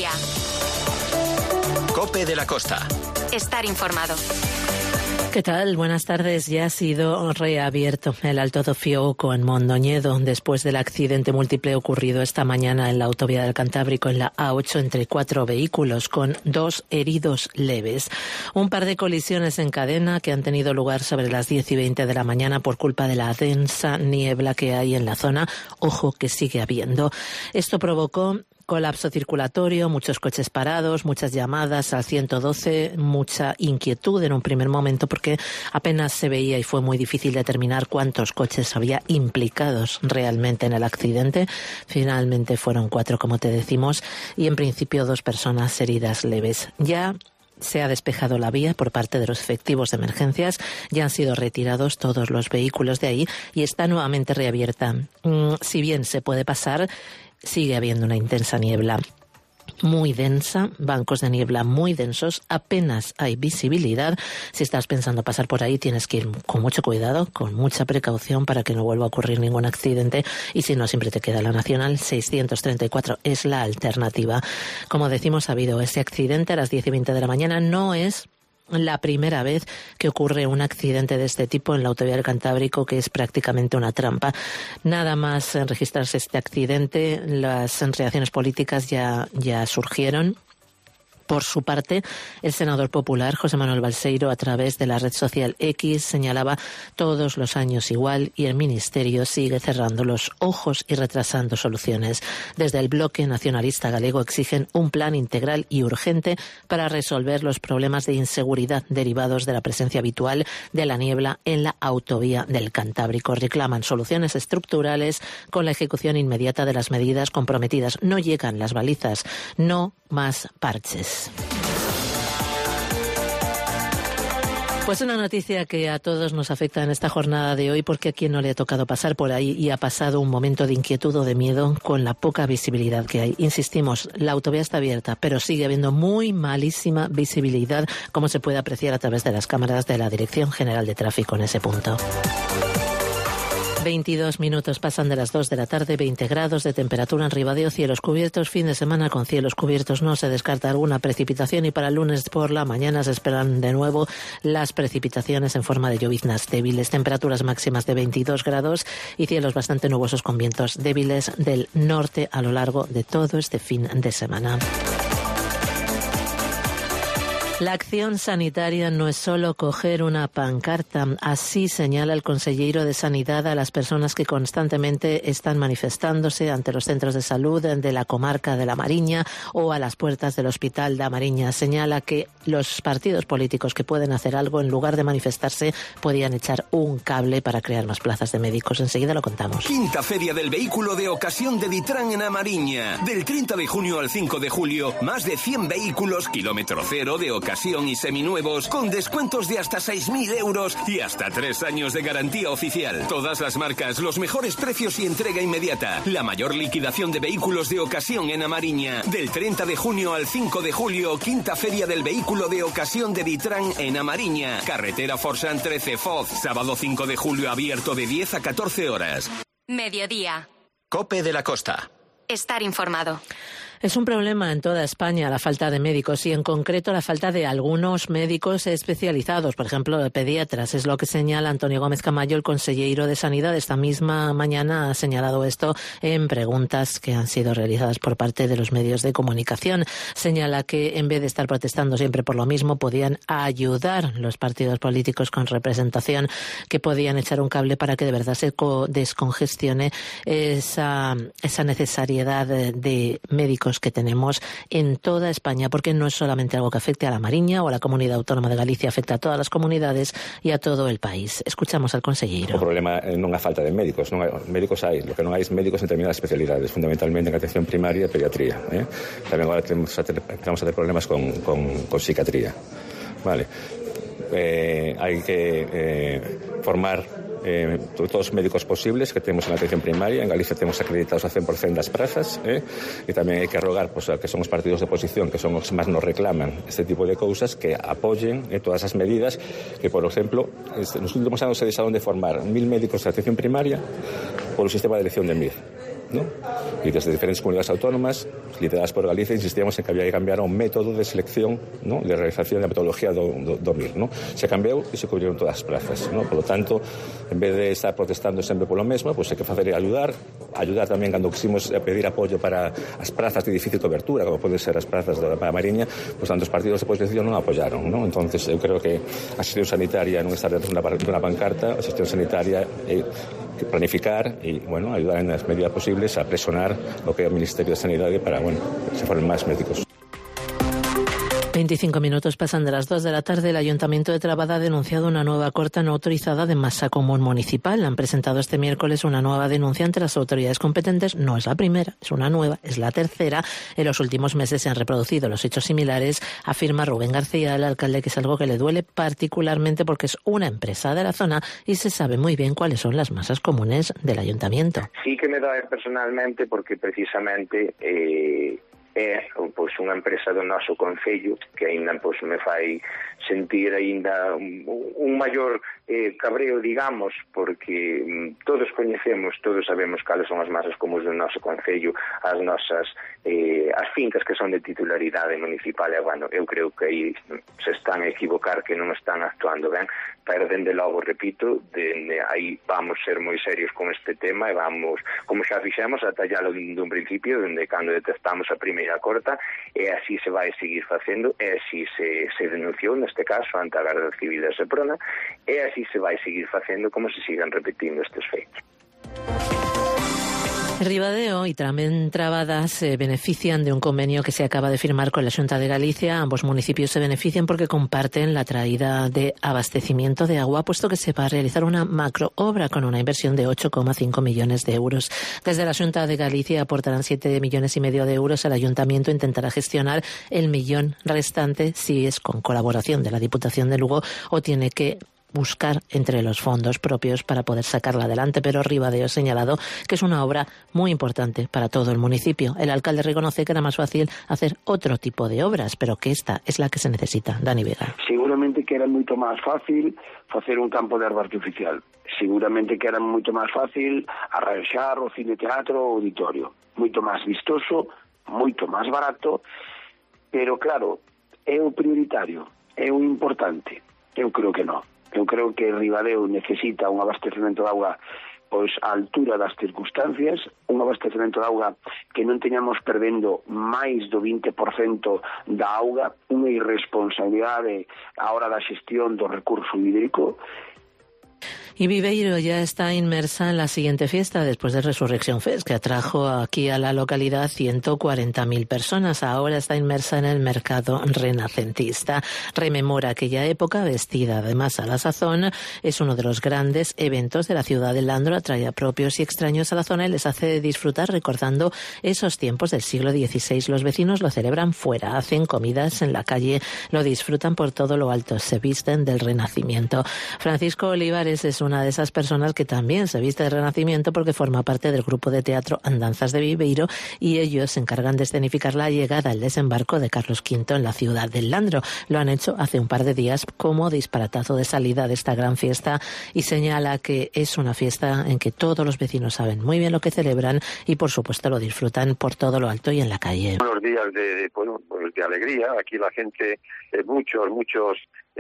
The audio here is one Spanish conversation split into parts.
Mediodía. COPE de la Costa. Estar informado. ¿Qué tal? Buenas tardes. Ya ha sido reabierto el Alto do Fiouco en Mondoñedo después del accidente múltiple ocurrido esta mañana en la autovía del Cantábrico en la A8 entre 4 vehículos con 2 heridos leves. Un par de colisiones en cadena que han tenido lugar sobre las 10:20 de la mañana por culpa de la densa niebla que hay en la zona. Ojo que sigue habiendo. Esto provocó colapso circulatorio, muchos coches parados, muchas llamadas al 112, mucha inquietud en un primer momento porque apenas se veía y fue muy difícil determinar cuántos coches había implicados realmente en el accidente. Finalmente fueron 4, como te decimos, y en principio 2 personas heridas leves. Ya se ha despejado la vía por parte de los efectivos de emergencias, ya han sido retirados todos los vehículos de ahí y está nuevamente reabierta. Si bien se puede pasar, sigue habiendo una intensa niebla muy densa, bancos de niebla muy densos, apenas hay visibilidad. Si estás pensando pasar por ahí, tienes que ir con mucho cuidado, con mucha precaución para que no vuelva a ocurrir ningún accidente, y si no, siempre te queda la Nacional 634, es la alternativa. Como decimos, ha habido ese accidente a las 10:20 de la mañana, no es la primera vez que ocurre un accidente de este tipo en la autovía del Cantábrico, que es prácticamente una trampa. Nada más registrarse este accidente, las reacciones políticas ya surgieron. Por su parte, el senador popular José Manuel Balseiro, a través de la red social X, señalaba todos los años igual y el Ministerio sigue cerrando los ojos y retrasando soluciones. Desde el bloque nacionalista galego exigen un plan integral y urgente para resolver los problemas de inseguridad derivados de la presencia habitual de la niebla en la autovía del Cantábrico. Reclaman soluciones estructurales con la ejecución inmediata de las medidas comprometidas. No llegan las balizas, no más parches. Pues una noticia que a todos nos afecta en esta jornada de hoy, porque a quien no le ha tocado pasar por ahí y ha pasado un momento de inquietud o de miedo con la poca visibilidad que hay. Insistimos, la autovía está abierta, pero sigue habiendo muy malísima visibilidad, como se puede apreciar a través de las cámaras de la Dirección General de Tráfico en ese punto. 22 minutos pasan de las 2 de la tarde, 20 grados de temperatura en Ribadeo, cielos cubiertos, fin de semana con cielos cubiertos, no se descarta alguna precipitación y para el lunes por la mañana se esperan de nuevo las precipitaciones en forma de lloviznas débiles, temperaturas máximas de 22 grados y cielos bastante nubosos con vientos débiles del norte a lo largo de todo este fin de semana. La acción sanitaria no es solo coger una pancarta, así señala el conselleiro de Sanidad a las personas que constantemente están manifestándose ante los centros de salud de la comarca de La Mariña o a las puertas del Hospital da Mariña. Señala que los partidos políticos que pueden hacer algo, en lugar de manifestarse, podían echar un cable para crear más plazas de médicos. Enseguida lo contamos. Quinta Feria del Vehículo de Ocasión de Ditran en A Mariña. Del 30 de junio al 5 de julio, más de 100 vehículos kilómetro cero de ocasión y seminuevos con descuentos de hasta 6.000 euros y hasta 3 años de garantía oficial. Todas las marcas, los mejores precios y entrega inmediata. La mayor liquidación de vehículos de ocasión en A Mariña. Del 30 de junio al 5 de julio, Quinta Feria del Vehículo de Ocasión de Ditran en A Mariña. Carretera Forsán 13 Foz. Sábado 5 de julio abierto de 10 a 14 horas. Mediodía. COPE de la Costa. Estar informado. Es un problema en toda España la falta de médicos y en concreto la falta de algunos médicos especializados, por ejemplo de pediatras. Es lo que señala Antonio Gómez Camayo, el conselleiro de Sanidad. Esta misma mañana ha señalado esto en preguntas que han sido realizadas por parte de los medios de comunicación. Señala que en vez de estar protestando siempre por lo mismo, podían ayudar los partidos políticos con representación, que podían echar un cable para que de verdad se descongestione esa necesariedad de médicos que tenemos en toda España, porque no es solamente algo que afecte a La Mariña o a la Comunidad Autónoma de Galicia, afecta a todas las comunidades y a todo el país. Escuchamos al conselleiro. O problema non é a falta de médicos, médicos hai, lo que non hai es médicos en determinadas especialidades, fundamentalmente en atención primaria e pediatría. Tamén agora estamos a ter problemas con psiquiatría. Vale. Hai que formar todos os médicos posibles que temos en atención primaria. En Galicia temos acreditados a 100% das prazas, e tamén hai que rogar a que son os partidos de oposición, que son os que máis nos reclaman este tipo de cousas, que apoyen todas as medidas que, por exemplo, nos últimos anos se deixaron de formar 1.000 médicos de atención primaria polo sistema de elección de MIR. ¿no? Y desde diferentes comunidades autónomas, lideradas por Galicia, insistíamos en que había que cambiar un método de selección, ¿no?, de realización da metodoloxía do MIR, ¿no? Se cambiou e se cubriron todas as plazas, ¿no? Por lo tanto, en vez de estar protestando sempre polo mesmo, pues hai que facer ayudar tamén cando quisimos pedir apoio para as plazas de difícil cobertura, como poden ser as plazas da Mariña, pues tanto os partidos de oposición non apoyaron, ¿no? Entonces, eu creo que a xestión sanitaria non está dentro dunha pancarta, a xestión sanitaria é planificar e, bueno, ayudar en as medidas posibles a presionar o que é o Ministerio de Sanidade para, bueno, que se formen máis médicos. 25 minutos pasan de las 2 de la tarde. El Ayuntamiento de Trabada ha denunciado una nueva corta no autorizada de masa común municipal. Han presentado este miércoles una nueva denuncia ante las autoridades competentes. No es la primera, es una nueva, es la tercera. En los últimos meses se han reproducido los hechos similares, afirma Rubén García, el alcalde, que es algo que le duele particularmente porque es una empresa de la zona y se sabe muy bien cuáles son las masas comunes del Ayuntamiento. Sí que me doe personalmente porque precisamente é pois unha empresa do noso concello que aínda pois me fai sentir aínda un maior cabreo, digamos, porque todos coñecemos, todos sabemos cales son as masas comuns do noso concello, as nosas as fincas que son de titularidade municipal, e bueno, eu creo que aí se están a equivocar, que non están actuando ben, pero dende logo, repito, aí vamos ser moi serios con este tema e vamos, como xa fixemos, a tallalo dun principio, dende cando detectamos a primeira corta, e así se vai seguir facendo, e así se denunciou neste caso ante a Garda Civil de Seprona, e así se vai seguir facendo como se sigan repetindo estes feitos. Ribadeo y tamén Trabada se benefician de un convenio que se acaba de firmar con la Xunta de Galicia. Ambos municipios se benefician porque comparten la traída de abastecimiento de agua, puesto que se va a realizar una macroobra con una inversión de 8,5 millones de euros. Desde la Xunta de Galicia aportarán 7,5 millones de euros. El Ayuntamiento intentará gestionar el millón restante si es con colaboración de la Diputación de Lugo o tiene que buscar entre los fondos propios para poder sacarla adelante, pero Ribadeo ha señalado que es una obra muy importante para todo el municipio. El alcalde reconoce que era más fácil hacer otro tipo de obras, pero que esta es la que se necesita. Dani Vega. Seguramente que era moito máis fácil facer un campo de herba artificial. Seguramente que era moito máis fácil arranxar o cine teatro o auditorio. Moito máis vistoso, moito máis barato, pero claro, é o prioritario, é o importante. Eu creo que non. Eu creo que Ribadeo necesita un abastecemento de auga pois á altura das circunstancias, un abastecemento de auga que non teñamos perdendo máis do 20% da auga, unha irresponsabilidade á hora da xestión do recurso hídrico. Y Viveiro ya está inmersa en la siguiente fiesta después de Resurrección Fest, que atrajo aquí a la localidad 140.000 personas. Ahora está inmersa en el mercado renacentista. Rememora aquella época vestida además a la sazón. Es uno de los grandes eventos de la ciudad de Landro. Atrae a propios y extraños a la zona y les hace disfrutar recordando esos tiempos del siglo XVI. Los vecinos lo celebran fuera, hacen comidas en la calle, lo disfrutan por todo lo alto, se visten del Renacimiento. Francisco Olivares es una de esas personas que también se viste de Renacimiento porque forma parte del grupo de teatro Andanzas de Viveiro y ellos se encargan de escenificar la llegada al desembarco de Carlos V en la ciudad del Landro. Lo han hecho hace un par de días como disparatazo de salida de esta gran fiesta y señala que es una fiesta en que todos los vecinos saben muy bien lo que celebran y por supuesto lo disfrutan por todo lo alto y en la calle. Unos días de alegría, aquí la gente, muchos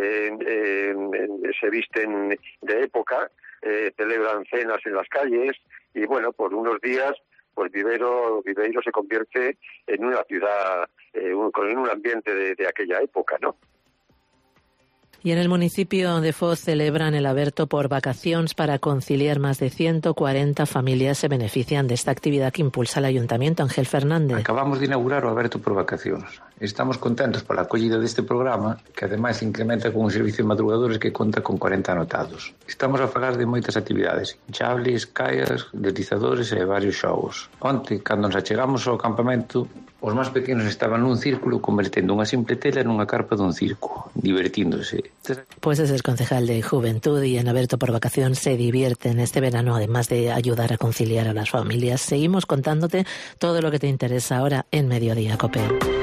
se visten de época, celebran cenas en las calles y bueno, por unos días pues Viveiro se convierte en una ciudad con un ambiente de aquella época, ¿no? Y en el municipio de Foz celebran el aberto por vacacións para conciliar. Más de 140 familias se benefician de esta actividad que impulsa el Ayuntamiento. Ángel Fernández. Acabamos de inaugurar o aberto por vacacións. Estamos contentos pola acollida deste programa, que ademais incrementa con un servicio de madrugadores que conta con 40 anotados. Estamos a falar de moitas actividades, chables, caias, deslizadores e varios xogos. Onte, cando nos achegamos ao campamento, os máis pequenos estaban nun círculo convertendo unha simple tela nunha carpa dun circo, divertíndose. Pues es el concejal de Juventud y en Aberto por Vacación se divierten este verano, además de ayudar a conciliar a las familias. Seguimos contándote todo lo que te interesa ahora en Mediodía COPE.